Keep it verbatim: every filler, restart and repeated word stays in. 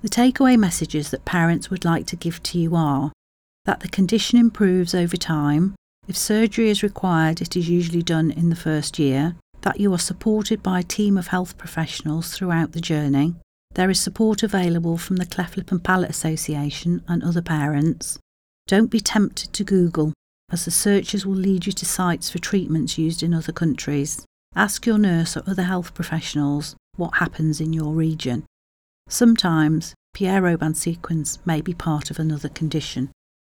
The takeaway messages that parents would like to give to you are that the condition improves over time. If surgery is required, it is usually done in the first year. That you are supported by a team of health professionals throughout the journey. There is support available from the Cleft Lip and Palate Association and other parents. Don't be tempted to Google, as the searches will lead you to sites for treatments used in other countries. Ask your nurse or other health professionals what happens in your region. Sometimes Pierre-Robin sequence may be part of another condition.